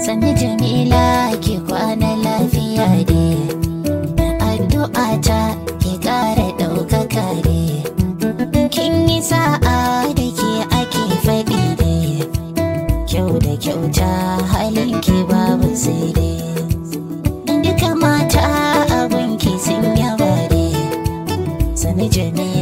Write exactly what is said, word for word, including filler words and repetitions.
Sani Jamila ki kwana lafiya de, addu'a ta ki ƙara ɗaukaka de, kin yi sa'a da ke ake faɗi de, kyau da kyauta halin ki babu sai de, duka mata abun ki sun yaba de. Sani Jamila